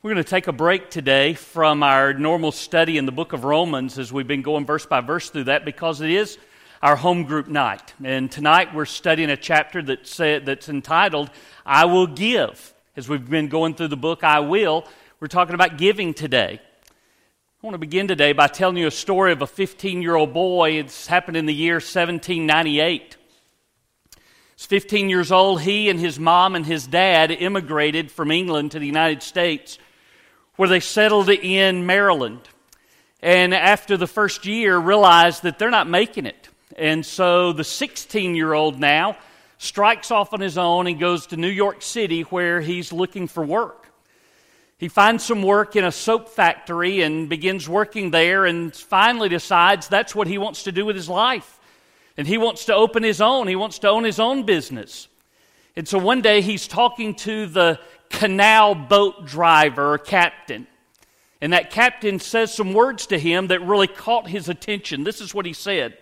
We're going to take a break today from our normal study in the book of Romans as we've been going verse by verse through that because it is our home group night. And tonight we're studying a chapter that's entitled, I Will Give. As we've been going through the book, I Will, we're talking about giving today. I want to begin today by telling you a story of a 15-year-old boy. It's happened in the year 1798. He's 15 years old. He and his mom and his dad immigrated from England to the United States, where they settled in Maryland. And after the first year, realized that they're not making it. And so the 16-year-old now strikes off on his own and goes to New York City where he's looking for work. He finds some work in a soap factory and begins working there and finally decides that's what he wants to do with his life. And he wants to open his own. He wants to own his own business. And so one day he's talking to the canal boat driver or captain. And that captain says some words to him that really caught his attention. This is what he said.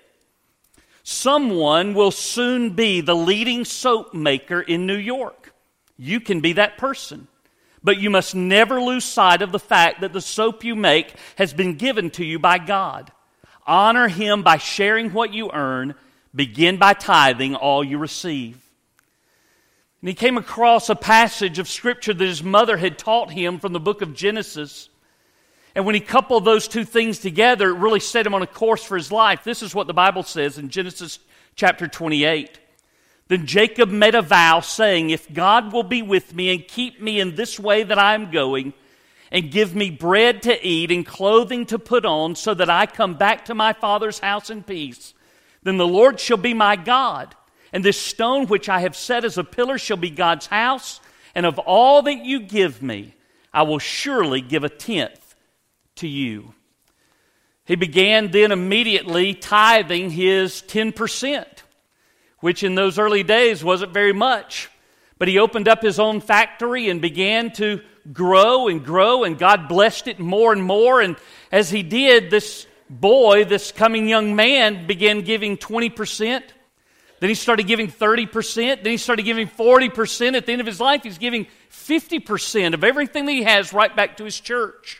Someone will soon be the leading soap maker in New York. You can be that person. But you must never lose sight of the fact that the soap you make has been given to you by God. Honor Him by sharing what you earn. Begin by tithing all you receive. And he came across a passage of Scripture that his mother had taught him from the book of Genesis. And when he coupled those two things together, it really set him on a course for his life. This is what the Bible says in Genesis chapter 28. Then Jacob made a vow, saying, if God will be with me and keep me in this way that I am going, and give me bread to eat and clothing to put on, so that I come back to my father's house in peace, then the Lord shall be my God. And this stone which I have set as a pillar shall be God's house, and of all that you give me, I will surely give a tenth to you. He began then immediately tithing his 10%, which in those early days wasn't very much. But he opened up his own factory and began to grow, and God blessed it more and more. And as he did, this boy, this coming young man, began giving 20%. Then he started giving 30%. Then he started giving 40%. At the end of his life, he's giving 50% of everything that he has right back to his church.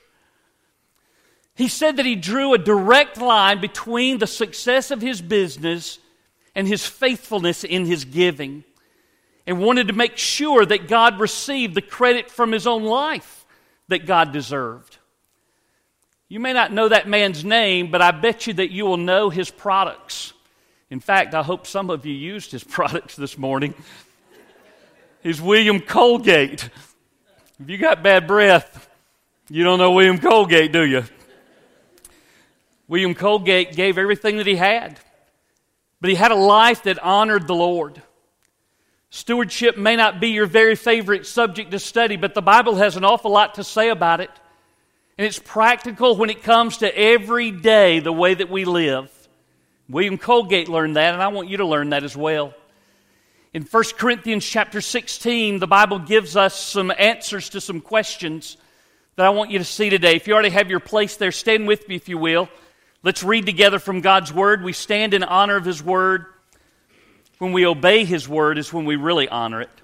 He said that he drew a direct line between the success of his business and his faithfulness in his giving, and wanted to make sure that God received the credit from his own life that God deserved. You may not know that man's name, but I bet you that you will know his products. In fact, I hope some of you used his products this morning. He's William Colgate. If you got bad breath, you don't know William Colgate, do you? William Colgate gave everything that he had, but he had a life that honored the Lord. Stewardship may not be your very favorite subject to study, but the Bible has an awful lot to say about it. And it's practical when it comes to every day, the way that we live. William Colgate learned that, and I want you to learn that as well. In 1 Corinthians chapter 16, the Bible gives us some answers to some questions that I want you to see today. If you already have your place there, stand with me if you will. Let's read together from God's Word. We stand in honor of His Word. When we obey His Word is when we really honor it.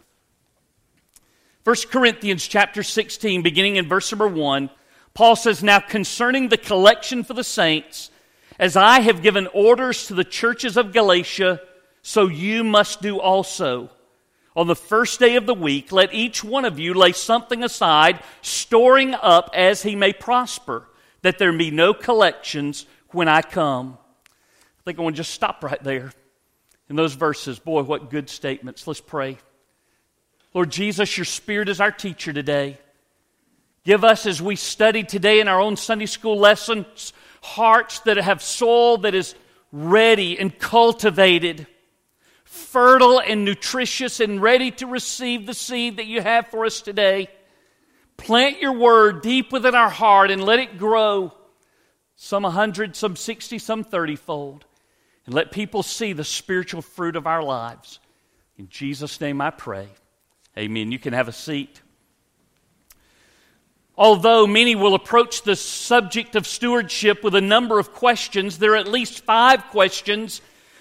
1 Corinthians chapter 16, beginning in verse number 1, Paul says, now concerning the collection for the saints, as I have given orders to the churches of Galatia, so you must do also. On the first day of the week, let each one of you lay something aside, storing up as he may prosper, that there be no collections when I come. I think I want to just stop right there in those verses. Boy, what good statements. Let's pray. Lord Jesus, your Spirit is our teacher today. Give us, as we study today in our own Sunday school lessons, hearts that have soul that is ready and cultivated, fertile and nutritious and ready to receive the seed that you have for us today. Plant your word deep within our heart and let it grow, some 100, some 60, some 30-fold. And let people see the spiritual fruit of our lives. In Jesus' name I pray. Amen. You can have a seat. Although many will approach the subject of stewardship with a number of questions, there are at least 5 questions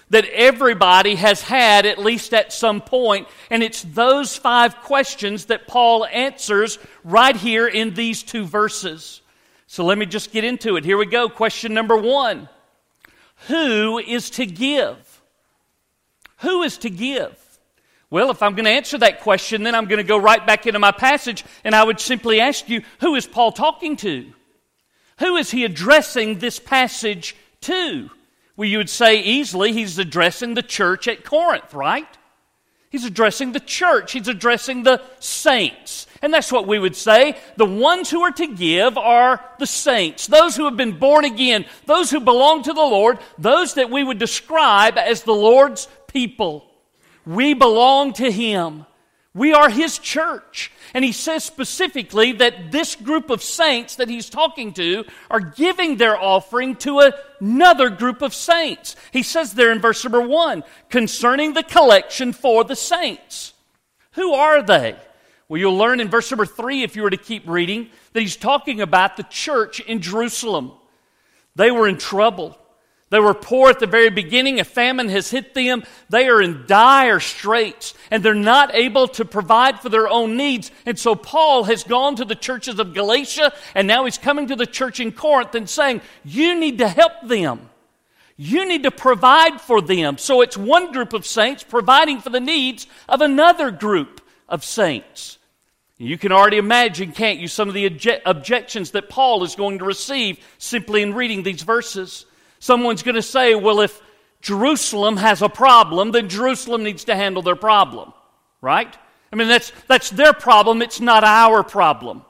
that everybody has had at least at some point, and it's those 5 questions that Paul answers right here in these 2 verses. So let me just get into it. Here we go. Question number 1. Who is to give? Who is to give? Well, if I'm going to answer that question, then I'm going to go right back into my passage, and I would simply ask you, who is Paul talking to? Who is he addressing this passage to? Well, you would say easily he's addressing the church at Corinth, right? He's addressing the church. He's addressing the saints. And that's what we would say. The ones who are to give are the saints, those who have been born again, those who belong to the Lord, those that we would describe as the Lord's people. We belong to Him. We are His church. And he says specifically that this group of saints that he's talking to are giving their offering to another group of saints. He says there in verse number 1, concerning the collection for the saints. Who are they? Well, you'll learn in verse number 3, if you were to keep reading, that he's talking about the church in Jerusalem. They were in trouble. They were poor at the very beginning. A famine has hit them. They are in dire straits, and they're not able to provide for their own needs. And so Paul has gone to the churches of Galatia, and now he's coming to the church in Corinth and saying, you need to help them. You need to provide for them. So it's one group of saints providing for the needs of another group of saints. You can already imagine, can't you, some of the objections that Paul is going to receive simply in reading these verses. Someone's going to say, well, if Jerusalem has a problem, then Jerusalem needs to handle their problem, right? I mean, that's their problem. It's not our problem.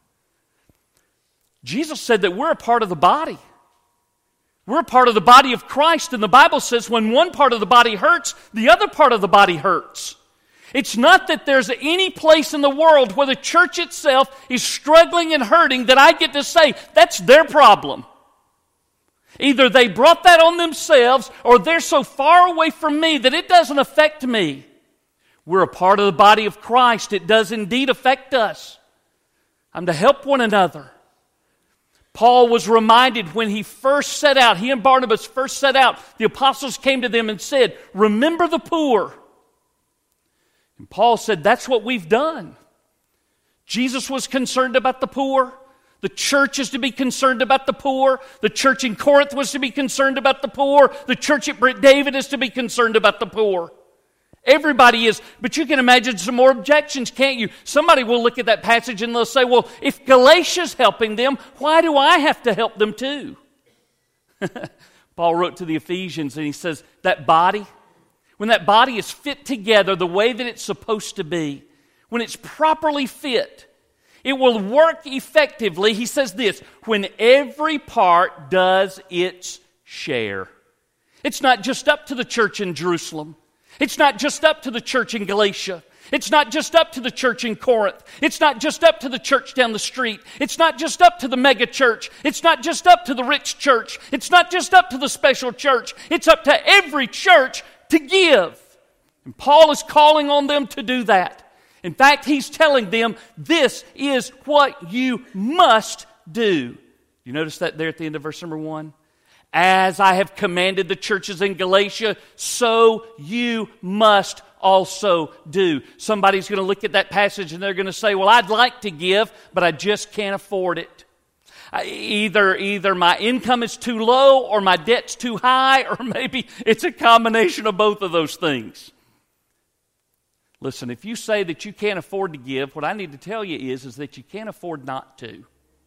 Jesus said that we're a part of the body. We're a part of the body of Christ, and the Bible says when one part of the body hurts, the other part of the body hurts. It's not that there's any place in the world where the church itself is struggling and hurting that I get to say, that's their problem. Either they brought that on themselves, or they're so far away from me that it doesn't affect me. We're a part of the body of Christ. It does indeed affect us. I'm to help one another. Paul was reminded when he first set out, he and Barnabas first set out, the apostles came to them and said, remember the poor. And Paul said, that's what we've done. Jesus was concerned about the poor. The church is to be concerned about the poor. The church in Corinth was to be concerned about the poor. The church at David is to be concerned about the poor. Everybody is. But you can imagine some more objections, can't you? Somebody will look at that passage and they'll say, well, if Galatia's helping them, why do I have to help them too? Paul wrote to the Ephesians and he says, that body, when that body is fit together the way that it's supposed to be, when it's properly fit, it will work effectively, he says this, when every part does its share. It's not just up to the church in Jerusalem. It's not just up to the church in Galatia. It's not just up to the church in Corinth. It's not just up to the church down the street. It's not just up to the mega church. It's not just up to the rich church. It's not just up to the special church. It's up to every church to give. And Paul is calling on them to do that. In fact, he's telling them, this is what you must do. You notice that there at the end of verse number 1? As I have commanded the churches in Galatia, so you must also do. Somebody's going to look at that passage and they're going to say, well, I'd like to give, but I just can't afford it. Either my income is too low or my debt's too high, or maybe it's a combination of both of those things. Listen, if you say that you can't afford to give, what I need to tell you is that you can't afford not to.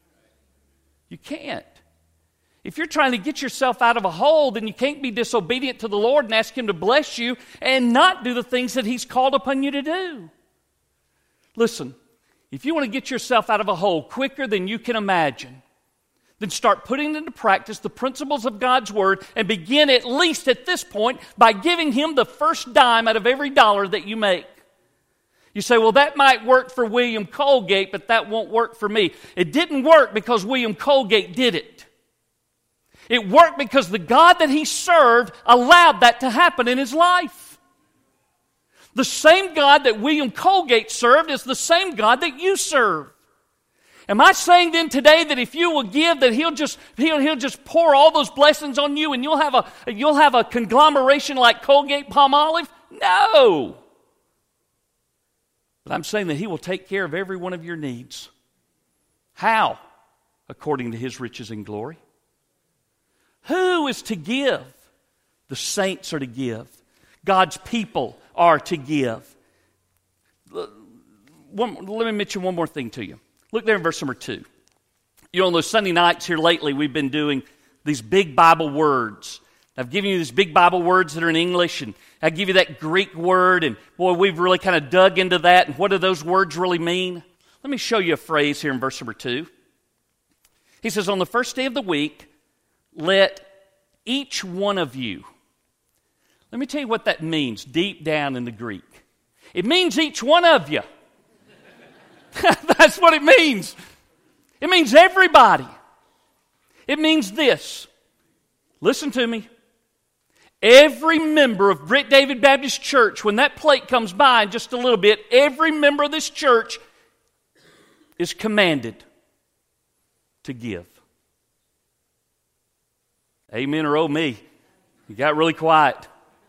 You can't. If you're trying to get yourself out of a hole, then you can't be disobedient to the Lord and ask Him to bless you and not do the things that He's called upon you to do. Listen, if you want to get yourself out of a hole quicker than you can imagine, then start putting into practice the principles of God's Word and begin at least at this point by giving Him the first dime out of every dollar that you make. You say, well, that might work for William Colgate, but that won't work for me. It didn't work because William Colgate did it. It worked because the God that he served allowed that to happen in his life. The same God that William Colgate served is the same God that you serve. Am I saying then today that if you will give, that He'll just pour all those blessings on you and you'll have a conglomeration like Colgate-Palmolive? No. But I'm saying that He will take care of every one of your needs. How? According to His riches and glory. Who is to give? The saints are to give. God's people are to give. Let me mention one more thing to you. Look there in verse number 2. You know, on those Sunday nights here lately, we've been doing these big Bible words. I've given you these big Bible words that are in English, and I give you that Greek word, and boy, we've really kind of dug into that, and what do those words really mean? Let me show you a phrase here in verse number 2. He says, on the first day of the week, let each one of you. Let me tell you what that means deep down in the Greek. It means each one of you. That's what it means. It means everybody. It means this. Listen to me. Every member of Brick David Baptist Church, when that plate comes by in just a little bit, every member of this church is commanded to give. Amen or oh me. You got really quiet.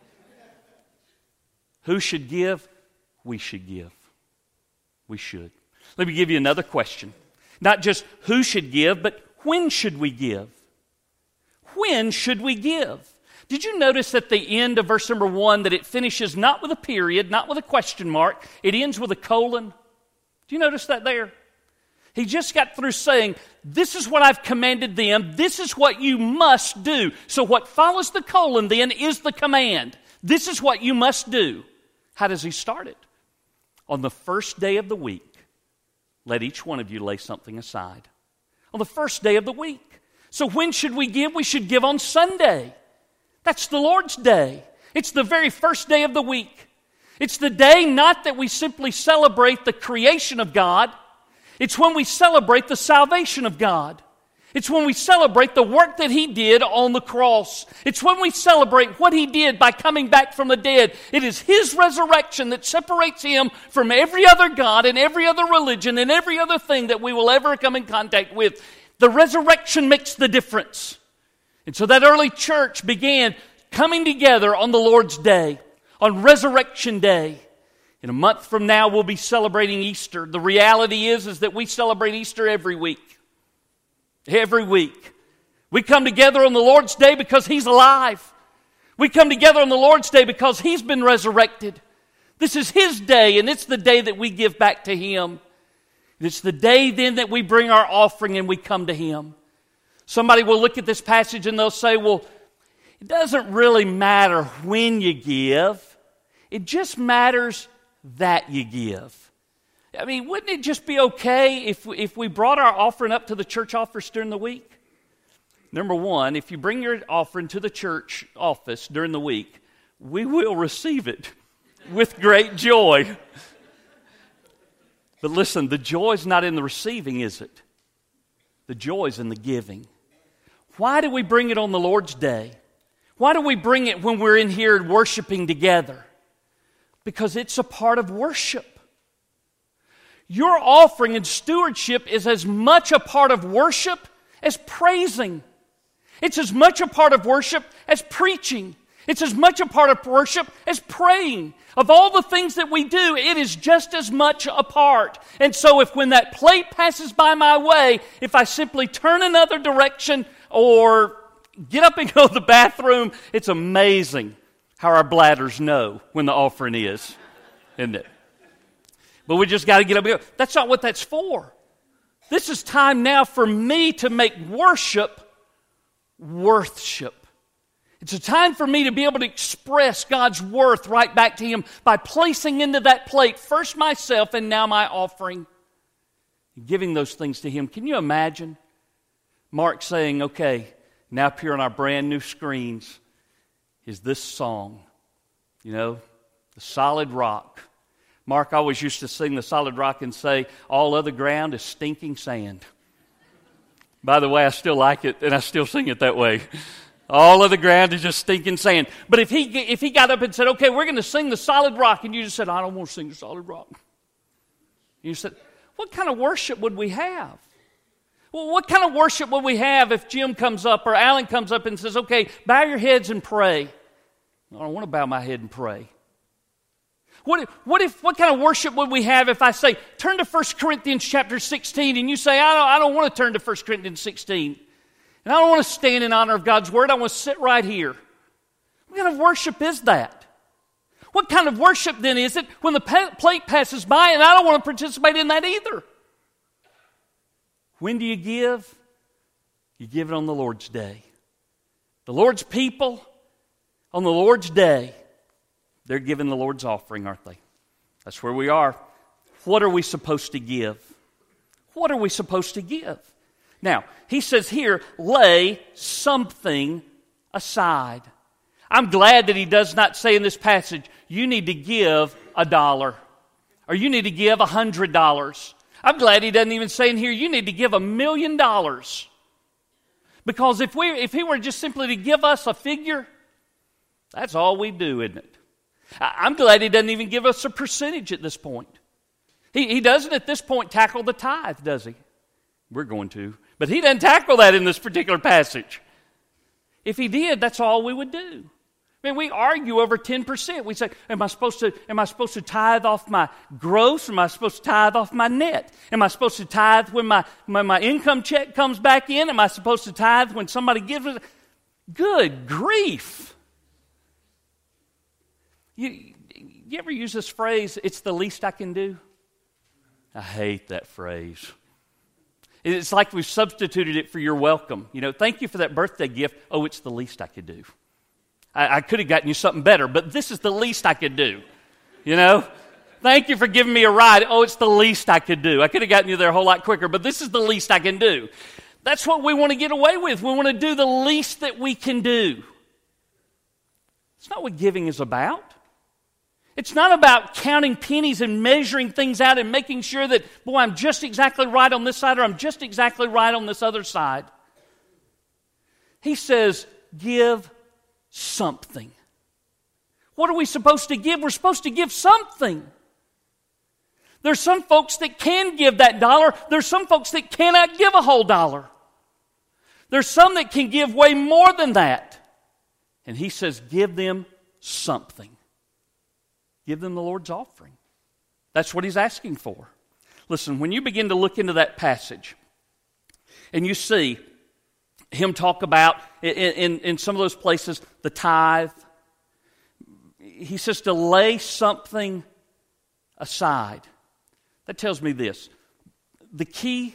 Who should give? We should give. We should. Let me give you another question. Not just who should give, but when should we give? When should we give? Did you notice at the end of verse number 1 that it finishes not with a period, not with a question mark, it ends with a colon? Do you notice that there? He just got through saying, this is what I've commanded them, this is what you must do. So what follows the colon then is the command. This is what you must do. How does he start it? On the first day of the week, let each one of you lay something aside. On the first day of the week. So when should we give? We should give on Sunday. That's the Lord's Day. It's the very first day of the week. It's the day not that we simply celebrate the creation of God. It's when we celebrate the salvation of God. It's when we celebrate the work that He did on the cross. It's when we celebrate what He did by coming back from the dead. It is His resurrection that separates Him from every other god and every other religion and every other thing that we will ever come in contact with. The resurrection makes the difference. And so that early church began coming together on the Lord's Day, on Resurrection Day. In a month from now, we'll be celebrating Easter. The reality is that we celebrate Easter every week. Every week. We come together on the Lord's Day because He's alive. We come together on the Lord's Day because He's been resurrected. This is His day, and it's the day that we give back to Him. It's the day then that we bring our offering and we come to Him. Somebody will look at this passage and they'll say, well, it doesn't really matter when you give. It just matters that you give. I mean, wouldn't it just be okay if we brought our offering up to the church office during the week? Number one, if you bring your offering to the church office during the week, we will receive it with great joy. But listen, the joy is not in the receiving, is it? The joy is in the giving. Why do we bring it on the Lord's Day? Why do we bring it when we're in here worshiping together? Because it's a part of worship. Your offering and stewardship is as much a part of worship as praising. It's as much a part of worship as preaching. It's as much a part of worship as praying. Of all the things that we do, it is just as much a part. And so if when that plate passes by my way, if I simply turn another direction or get up and go to the bathroom, it's amazing how our bladders know when the offering is, isn't it? But we just got to get up and go. That's not what that's for. This is time now for me to make worship worthship. It's a time for me to be able to express God's worth right back to Him by placing into that plate first myself and now my offering. Giving those things to Him. Can you imagine Mark saying, okay, now up here on our brand new screens is this song, the solid rock. Mark always used to sing the solid rock and say, all other ground is stinking sand. By the way, I still like it, and I still sing it that way. All of the ground is just stinking sand. But if he got up and said, okay, we're going to sing the solid rock, and you just said, I don't want to sing the solid rock. You said, what kind of worship would we have? Well, what kind of worship will we have if Jim comes up or Alan comes up and says, okay, bow your heads and pray? I don't want to bow my head and pray. What kind of worship would we have if I say, turn to 1 Corinthians chapter 16, and you say, I don't want to turn to 1 Corinthians 16, and I don't want to stand in honor of God's Word, I want to sit right here. What kind of worship is that? What kind of worship then is it when the plate passes by and I don't want to participate in that either? When do you give? You give it on the Lord's day. The Lord's people, on the Lord's day, they're giving the Lord's offering, aren't they? That's where we are. What are we supposed to give? What are we supposed to give? Now, he says here, lay something aside. I'm glad that he does not say in this passage, you need to give $1 or you need to give $100. I'm glad he doesn't even say in here, you need to give $1 million. Because if he were just simply to give us a figure, that's all we do, isn't it? I'm glad he doesn't even give us a percentage at this point. He doesn't at this point tackle the tithe, does he? We're going to. But he doesn't tackle that in this particular passage. If he did, that's all we would do. I mean, we argue over 10%. We say, am I supposed to tithe off my gross, or am I supposed to tithe off my net? Am I supposed to tithe when my income check comes back in? Am I supposed to tithe when somebody gives it? Good grief. You ever use this phrase, it's the least I can do? I hate that phrase. It's like we've substituted it for you're welcome. Thank you for that birthday gift. Oh, it's the least I could do. I could have gotten you something better, but this is the least I could do. Thank you for giving me a ride. Oh, it's the least I could do. I could have gotten you there a whole lot quicker, but this is the least I can do. That's what we want to get away with. We want to do the least that we can do. It's not what giving is about. It's not about counting pennies and measuring things out and making sure that, boy, I'm just exactly right on this side or I'm just exactly right on this other side. He says, give something. What are we supposed to give? We're supposed to give something. There's some folks that can give that dollar. There's some folks that cannot give a whole dollar. There's some that can give way more than that. And he says, give them something. Give them the Lord's offering. That's what he's asking for. Listen, when you begin to look into that passage and you see him talk about, in some of those places, the tithe, he says to lay something aside. That tells me this. The key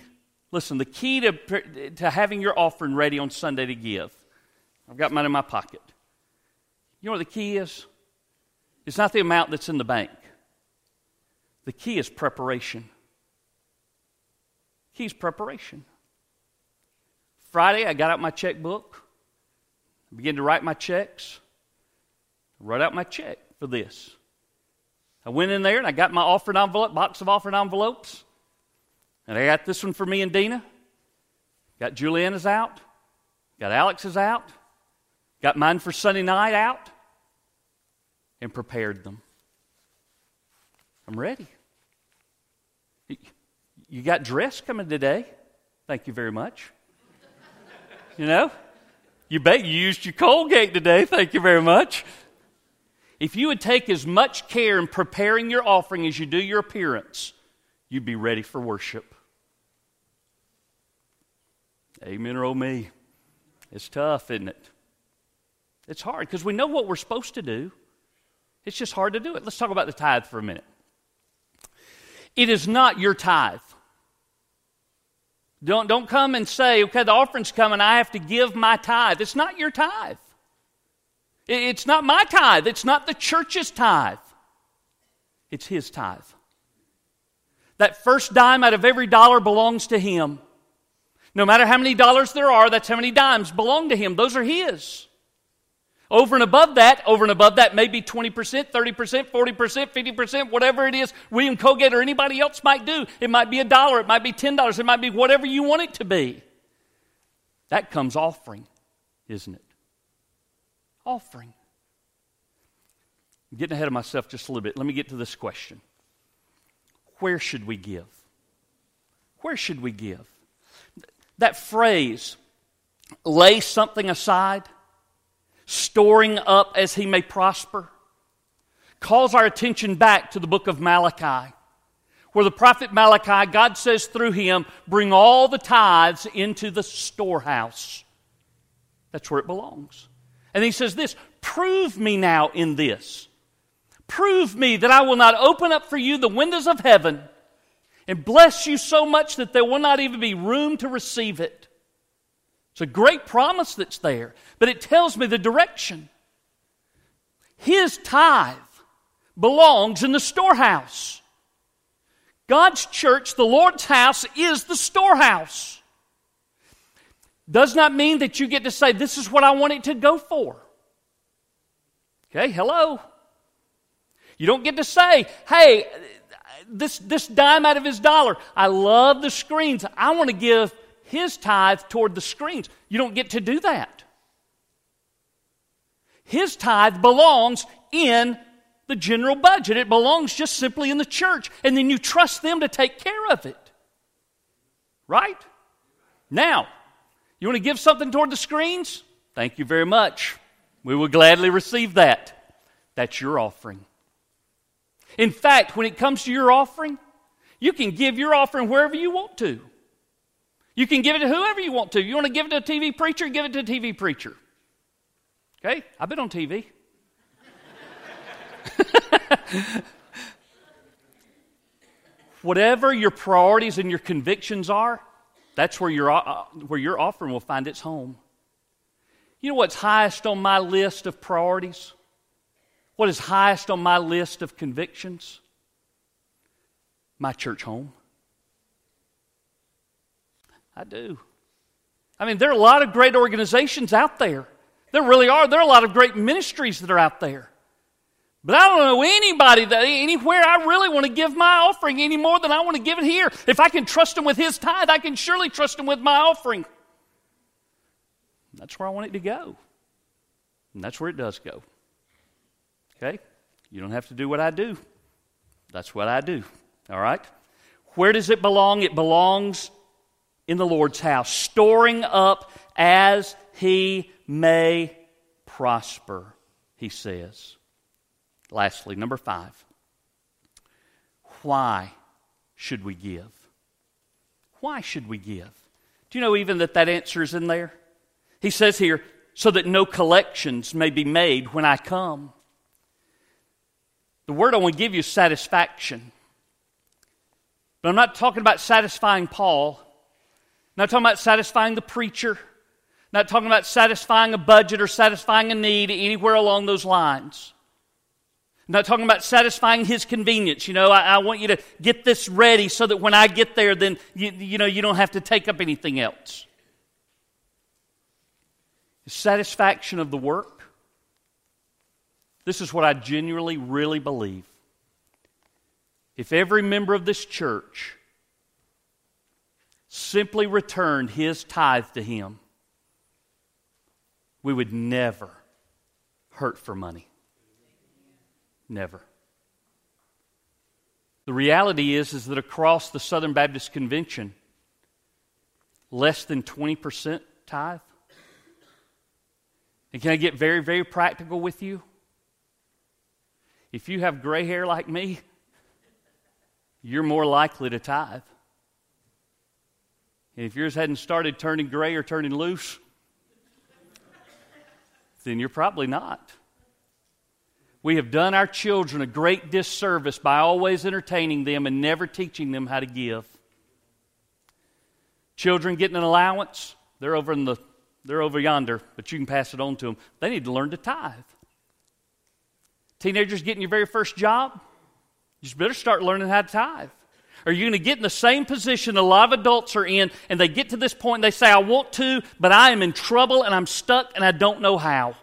to having your offering ready on Sunday to give, I've got mine in my pocket. You know what the key is? It's not the amount that's in the bank. The key is preparation. The key is preparation. Friday, I got out my checkbook. I began to write my checks. I wrote out my check for this. I went in there and I got my offering envelope, box of offering envelopes. And I got this one for me and Dina. Got Juliana's out. Got Alex's out. Got mine for Sunday night out. And prepared them. I'm ready. You got dress coming today. Thank you very much. You bet you used your Colgate today. Thank you very much. If you would take as much care in preparing your offering as you do your appearance, you'd be ready for worship. Amen or oh me. It's tough, isn't it? It's hard because we know what we're supposed to do. It's just hard to do it. Let's talk about the tithe for a minute. It is not your tithe. Don't come and say, okay, the offering's coming, I have to give my tithe. It's not your tithe. It's not my tithe. It's not the church's tithe. It's his tithe. That first dime out of every dollar belongs to him. No matter how many dollars there are, that's how many dimes belong to him. Those are his. Over and above that, maybe 20%, 30%, 40%, 50%, whatever it is William Colgate or anybody else might do. It might be $1, it might be $10, it might be whatever you want it to be. That comes offering, isn't it? Offering. I'm getting ahead of myself just a little bit. Let me get to this question. Where should we give? Where should we give? that phrase, lay something aside, storing up as he may prosper, calls our attention back to the book of Malachi, where the prophet Malachi, God says through him, bring all the tithes into the storehouse. That's where it belongs. And he says this, prove me now in this. Prove me that I will not open up for you the windows of heaven and bless you so much that there will not even be room to receive it. It's a great promise that's there, but it tells me the direction. His tithe belongs in the storehouse. God's church, the Lord's house, is the storehouse. Does not mean that you get to say, this is what I want it to go for. Okay, hello? You don't get to say, hey, this dime out of his dollar, I love the screens, I want to give his tithe toward the screens. You don't get to do that. His tithe belongs in the general budget. It belongs just simply in the church. And then you trust them to take care of it. Right? Now, you want to give something toward the screens? Thank you very much. We will gladly receive that. That's your offering. In fact, when it comes to your offering, you can give your offering wherever you want to. You can give it to whoever you want to. You want to give it to a TV preacher? Give it to a TV preacher. Okay? I've been on TV. Whatever your priorities and your convictions are, that's where your offering will find its home. You know what's highest on my list of priorities? What is highest on my list of convictions? My church home. I do. I mean, there are a lot of great organizations out there. There really are. There are a lot of great ministries that are out there. But I don't know anybody that anywhere I really want to give my offering any more than I want to give it here. If I can trust him with his tithe, I can surely trust him with my offering. That's where I want it to go. And that's where it does go. Okay? You don't have to do what I do. That's what I do. All right? Where does it belong? It belongs in the Lord's house, storing up as he may prosper, he says. Lastly, number 5. Why should we give? Why should we give? Do you know even that answer is in there? He says here, so that no collections may be made when I come. The word I want to give you is satisfaction. But I'm not talking about satisfying Paul. I'm not talking about satisfying the preacher. I'm not talking about satisfying a budget or satisfying a need anywhere along those lines. I'm not talking about satisfying his convenience. You know, I want you to get this ready so that when I get there, then you don't have to take up anything else. The satisfaction of the work. This is what I genuinely, really believe. If every member of this church simply returned his tithe to him, we would never hurt for money. Never. The reality is that across the Southern Baptist Convention, less than 20% tithe. And can I get very, very practical with you? If you have gray hair like me, you're more likely to tithe. And if yours hadn't started turning gray or turning loose, then you're probably not. We have done our children a great disservice by always entertaining them and never teaching them how to give. Children getting an allowance, they're over yonder, but you can pass it on to them. They need to learn to tithe. Teenagers getting your very first job, you just better start learning how to tithe. Are you going to get in the same position a lot of adults are in, and they get to this point and they say, I want to, but I am in trouble and I'm stuck and I don't know how.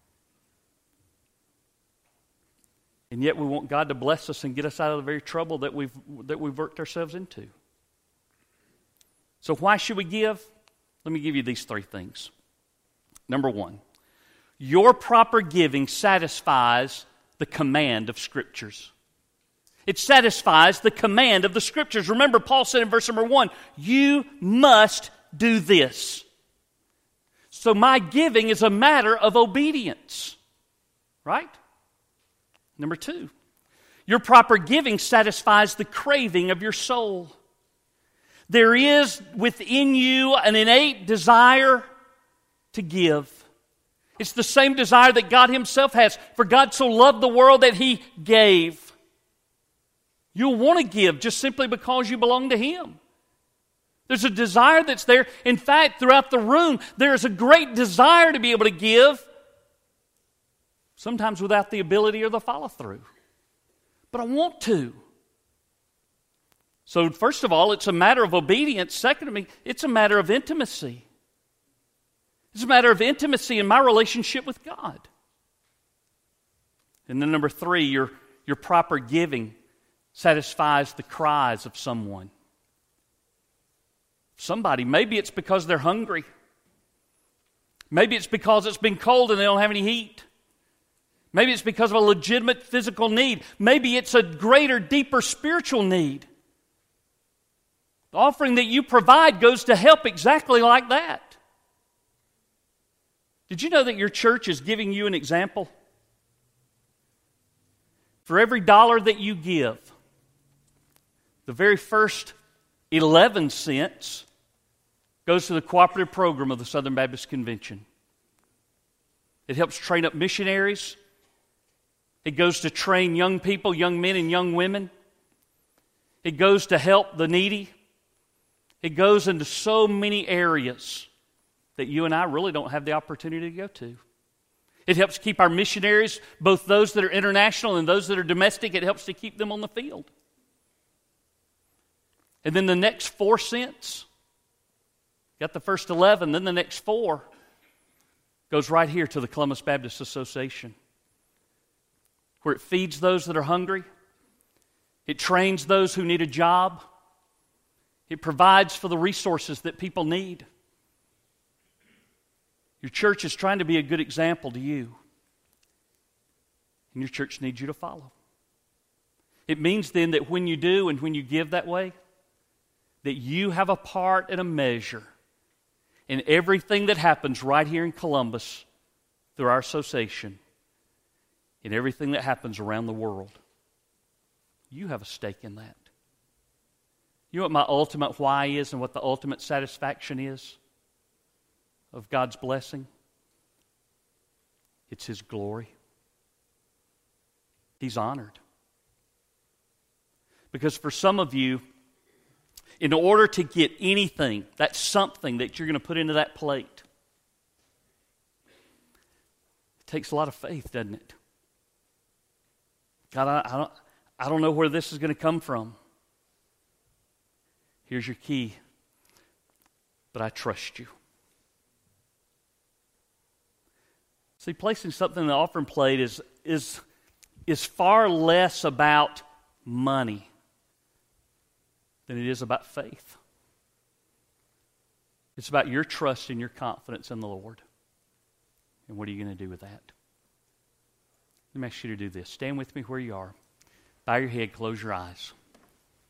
And yet we want God to bless us and get us out of the very trouble that we've worked ourselves into. So why should we give? Let me give you these 3 things. Number 1, your proper giving satisfies the command of Scriptures. It satisfies the command of the Scriptures. Remember, Paul said in verse number 1, you must do this. So my giving is a matter of obedience. Right? Number 2, your proper giving satisfies the craving of your soul. There is within you an innate desire to give. It's the same desire that God Himself has. For God so loved the world that He gave. You'll want to give just simply because you belong to Him. There's a desire that's there. In fact, throughout the room, there is a great desire to be able to give, sometimes without the ability or the follow-through. But I want to. So first of all, it's a matter of obedience. Second of all, it's a matter of intimacy. It's a matter of intimacy in my relationship with God. And then number 3, your proper giving satisfies the cries of someone. Somebody, maybe it's because they're hungry. Maybe it's because it's been cold and they don't have any heat. Maybe it's because of a legitimate physical need. Maybe it's a greater, deeper spiritual need. The offering that you provide goes to help exactly like that. Did you know that your church is giving you an example? For every dollar that you give, the very first 11 cents goes to the cooperative program of the Southern Baptist Convention. It helps train up missionaries. It goes to train young people, young men and young women. It goes to help the needy. It goes into so many areas that you and I really don't have the opportunity to go to. It helps keep our missionaries, both those that are international and those that are domestic, it helps to keep them on the field. And then the next 4 cents, got the first 11, then the next 4 goes right here to the Columbus Baptist Association, where it feeds those that are hungry. It trains those who need a job. It provides for the resources that people need. Your church is trying to be a good example to you. And your church needs you to follow. It means then that when you do and when you give that way, that you have a part and a measure in everything that happens right here in Columbus through our association, in everything that happens around the world. You have a stake in that. You know what my ultimate why is and what the ultimate satisfaction is of God's blessing? It's His glory. He's honored. Because for some of you, in order to get anything, that's something that you're going to put into that plate, it takes a lot of faith, doesn't it? God, I don't know where this is going to come from. Here's your key. But I trust you. See, placing something in the offering plate is far less about money than it is about faith. It's about your trust and your confidence in the Lord. And what are you going to do with that? Let me ask you to do this. Stand with me where you are. Bow your head, close your eyes.